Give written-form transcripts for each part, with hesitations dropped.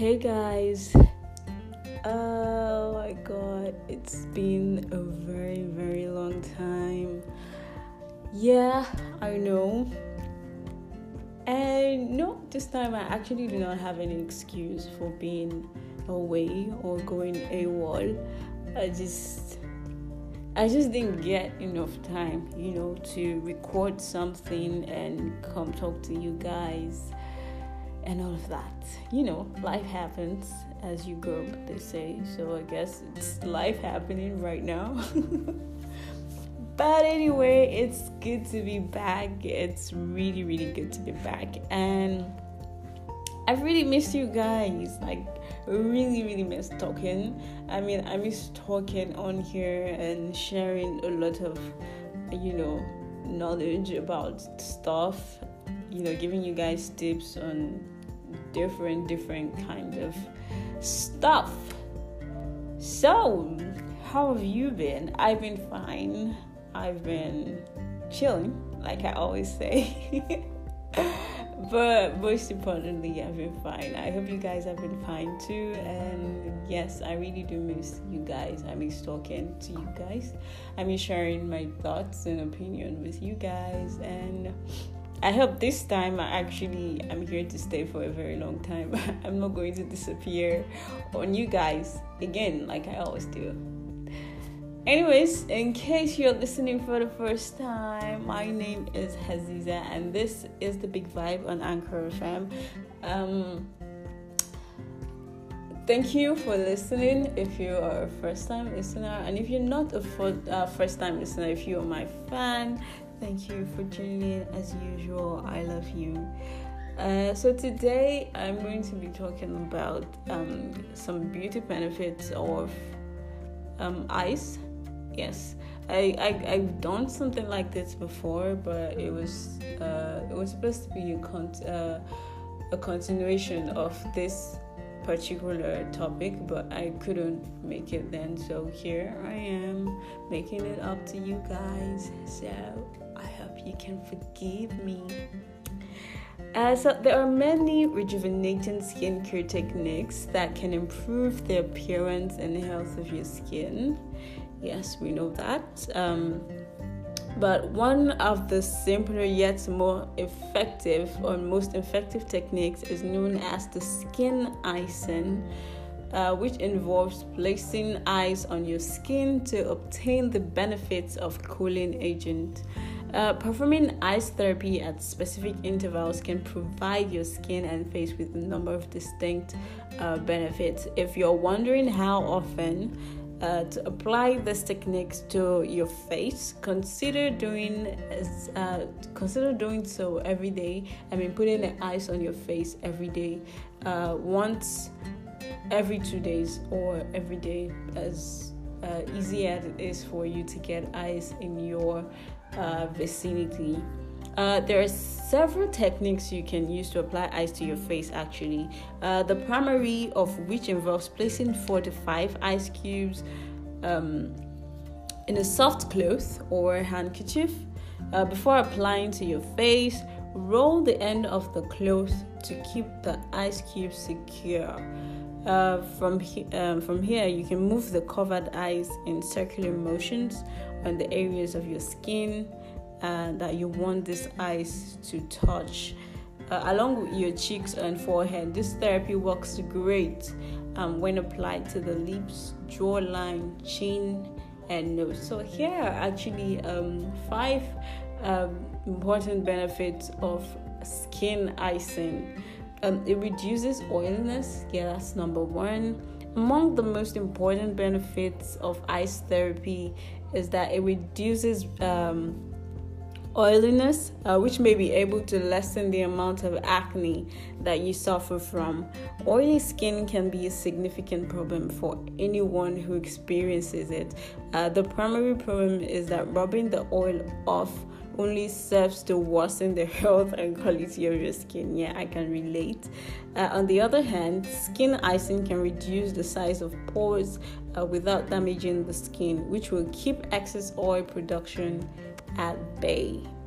Hey guys, oh my god, it's been a very, very long time. Yeah, I know. And no, this time I actually do not have any excuse for being away or going AWOL. I just I just didn't get enough time, to record something and come talk to you guys and all of that. Life happens as you grow, they say. So I guess it's life happening right now. But anyway, it's good to be back. It's really, really good to be back. And I've really missed you guys. Like, really, really missed talking. I miss talking on here and sharing a lot of, knowledge about stuff. Giving you guys tips on different kinds of stuff. So, how have you been? I've been fine. I've been chilling, like I always say. But most importantly, I've been fine. I hope you guys have been fine too. And yes, I really do miss you guys. I miss talking to you guys. I miss sharing my thoughts and opinion with you guys. And I hope this time I'm here to stay for a very long time. I'm not going to disappear on you guys again, like I always do. Anyways, in case you're listening for the first time, my name is Haziza and this is The Big Vibe on Anchor FM. Thank you for listening if you are a first-time listener, and if you're not a first-time listener, if you're my fan, thank you for tuning in as usual. I love you. So today I'm going to be talking about some beauty benefits of ice. Yes, I've done something like this before, but it was supposed to be a continuation of this particular topic, but I couldn't make it then. So here I am making it up to you guys. So I hope you can forgive me. So there are many rejuvenating skincare techniques that can improve the appearance and health of your skin. Yes, we know that. But one of the simpler yet more effective or most effective techniques is known as the skin icing, which involves placing ice on your skin to obtain the benefits of cooling agent. Performing ice therapy at specific intervals can provide your skin and face with a number of distinct benefits. If you're wondering how often to apply these techniques to your face, consider doing so every day. Putting the ice on your face every day, once every 2 days or every day, as easy as it is for you to get ice in your vicinity. There are several techniques you can use to apply ice to your face actually. The primary of which involves placing 4 to 5 ice cubes in a soft cloth or handkerchief. Before applying to your face, roll the end of the cloth to keep the ice cubes secure. From here, you can move the covered ice in circular motions on the areas of your skin that you want this ice to touch, along with your cheeks and forehead. This therapy works great when applied to the lips, jawline, chin, and nose. So here are actually 5 important benefits of skin icing. It reduces oiliness. Yeah, that's number 1. Among the most important benefits of ice therapy is that it reduces oiliness, which may be able to lessen the amount of acne that you suffer from. Oily skin can be a significant problem for anyone who experiences it. The primary problem is that rubbing the oil off only serves to worsen the health and quality of your skin. Yeah, I can relate. On the other hand, skin icing can reduce the size of pores without damaging the skin, which will keep excess oil production at bay.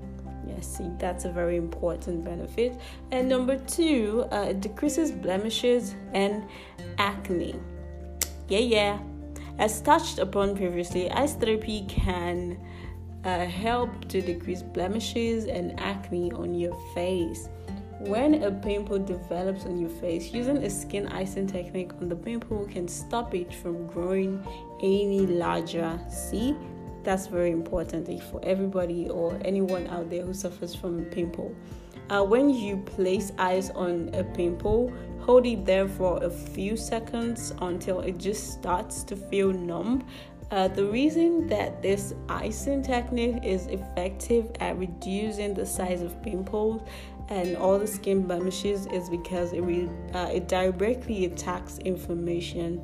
Yes, see, that's a very important benefit. And number 2, it decreases blemishes and acne. Yeah. As touched upon previously, ice therapy can help to decrease blemishes and acne on your face. When a pimple develops on your face, using a skin icing technique on the pimple can stop it from growing any larger. See, that's very important for everybody or anyone out there who suffers from a pimple. When you place ice on a pimple, hold it there for a few seconds until it just starts to feel numb. The reason that this icing technique is effective at reducing the size of pimples and all the skin blemishes is because it directly attacks inflammation.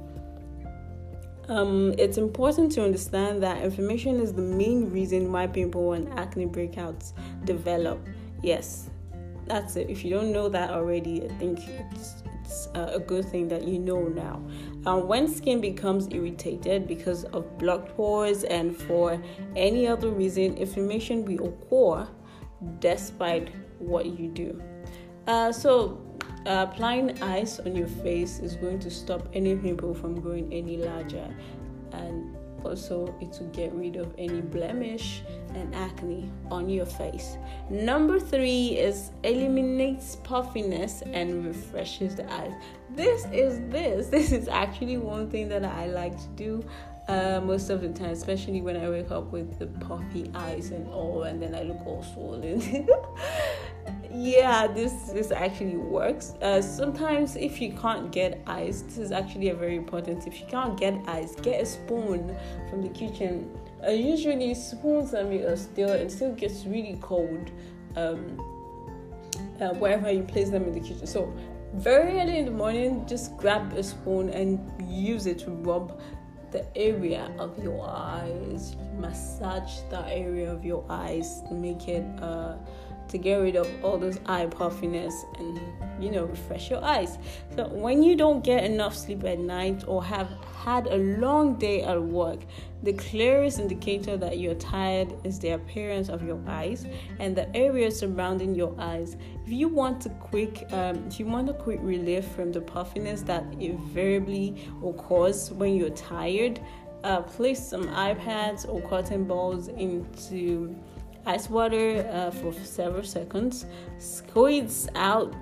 It's important to understand that inflammation is the main reason why pimple and acne breakouts develop. Yes, that's it. If you don't know that already, I think it's a good thing that you know now. When skin becomes irritated because of blocked pores and for any other reason, inflammation will occur despite what you do. So applying ice on your face is going to stop any pimple from growing any larger, and also it will get rid of any blemish and acne on your face. Number 3 is eliminates puffiness and refreshes the eyes. This is actually one thing that I like to do most of the time, especially when I wake up with the puffy eyes and all, and then I look all swollen. Yeah, this actually works. Sometimes if you can't get ice, this is actually a very important. If you can't get ice, get a spoon from the kitchen. Usually spoons are made of steel and still gets really cold wherever you place them in the kitchen. So very early in the morning, just grab a spoon and use it to rub the area of your eyes. Massage the area of your eyes to make it to get rid of all those eye puffiness and refresh your eyes. So when you don't get enough sleep at night or have had a long day at work, the clearest indicator that you're tired is the appearance of your eyes and the area surrounding your eyes. If you want a quick relief from the puffiness that invariably occurs when you're tired, place some eye pads or cotton balls into ice water for several seconds. Squeeze out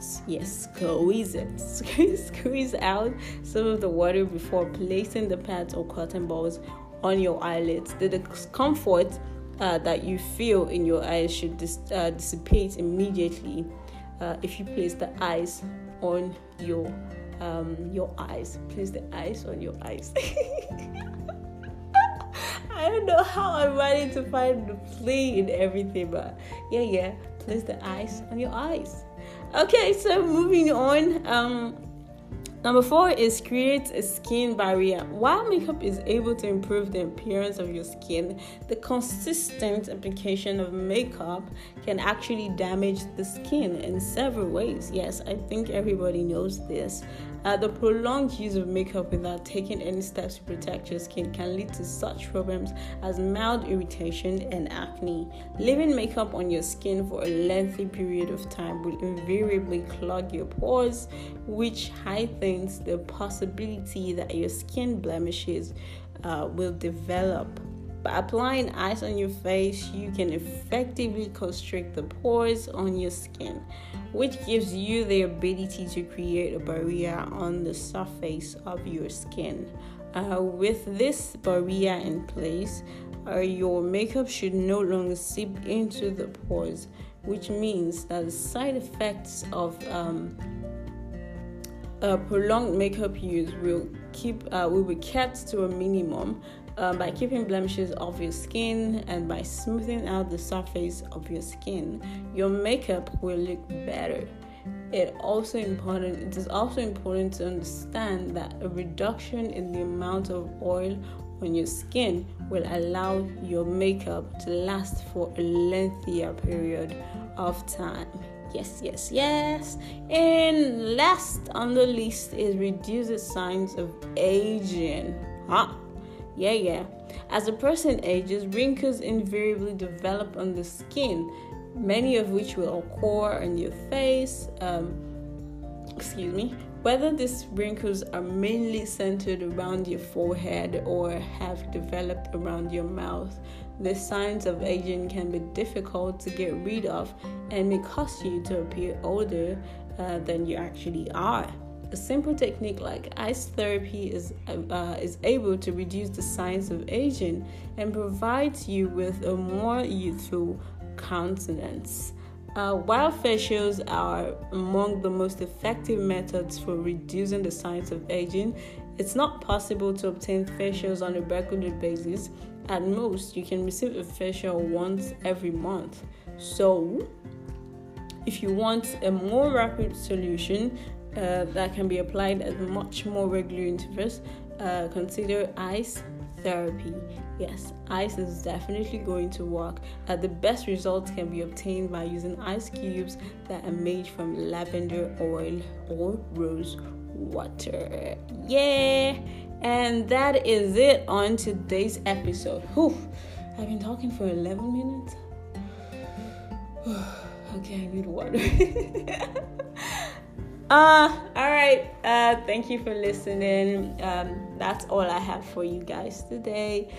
some of the water before placing the pads or cotton balls on your eyelids. The discomfort that you feel in your eyes should dissipate immediately if you place the ice on your eyes. Place the ice on your eyes. I don't know how I'm ready to find the play in everything, but yeah, place the ice on your eyes. Okay, so moving on. Number 4 is create a skin barrier. While makeup is able to improve the appearance of your skin, the consistent application of makeup can actually damage the skin in several ways. Yes, I think everybody knows this. The prolonged use of makeup without taking any steps to protect your skin can lead to such problems as mild irritation and acne. Leaving makeup on your skin for a lengthy period of time will invariably clog your pores, which heightens the possibility that your skin blemishes will develop. By applying ice on your face, you can effectively constrict the pores on your skin, which gives you the ability to create a barrier on the surface of your skin. With this barrier in place, your makeup should no longer seep into the pores, which means that the side effects of prolonged makeup use will be kept to a minimum. By keeping blemishes off your skin and by smoothing out the surface of your skin, your makeup will look better. It is also important to understand that a reduction in the amount of oil on your skin will allow your makeup to last for a lengthier period of time. Yes. And last on the list is reduce the signs of aging. Yeah. As a person ages, wrinkles invariably develop on the skin, many of which will occur on your face. Whether these wrinkles are mainly centered around your forehead or have developed around your mouth, the signs of aging can be difficult to get rid of and may cause you to appear older than you actually are. A simple technique like ice therapy is able to reduce the signs of aging and provides you with a more youthful countenance. While facials are among the most effective methods for reducing the signs of aging, it's not possible to obtain facials on a regular basis. At most, you can receive a facial once every month. So, if you want a more rapid solution that can be applied at much more regular intervals, consider ice therapy. Yes, ice is definitely going to work. The best results can be obtained by using ice cubes that are made from lavender oil or rose water. Yeah, and that is it on today's episode. I've been talking for 11 minutes. Okay, I need water. Alright, thank you for listening. That's all I have for you guys today.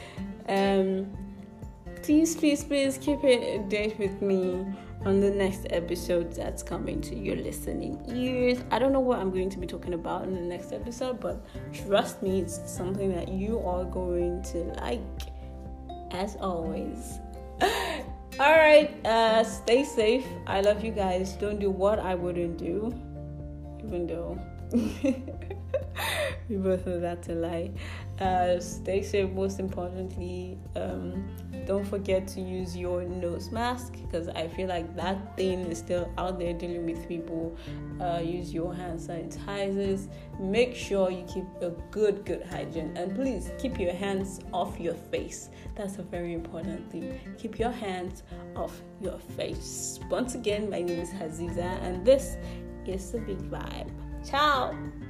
Please keep it updated with me on the next episode that's coming to your listening ears. I don't know what I'm going to be talking about in the next episode, but trust me, it's something that you are going to like, as always. Alright, stay safe. I love you guys. Don't do what I wouldn't do, even though we both know that's a lie. Stay safe. Most importantly, don't forget to use your nose mask, because I feel like that thing is still out there dealing with people. Use your hand sanitizers. Make sure you keep a good hygiene, and please keep your hands off your face. That's a very important thing. Keep your hands off your face. Once again, my name is Haziza, and this is The Big Vibe. Ciao.